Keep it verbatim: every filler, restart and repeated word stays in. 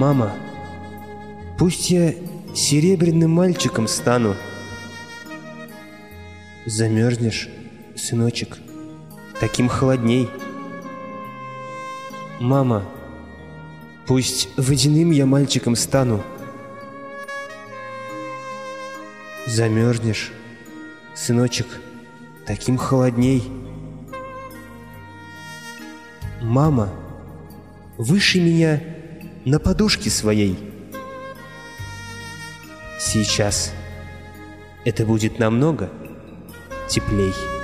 Мама, пусть я серебряным мальчиком стану. Замерзнешь, сыночек, таким холодней. Мама, пусть водяным я мальчиком стану. Замерзнешь, сыночек, таким холодней. Мама, выше меня на подушке своей. Сейчас это будет намного теплей.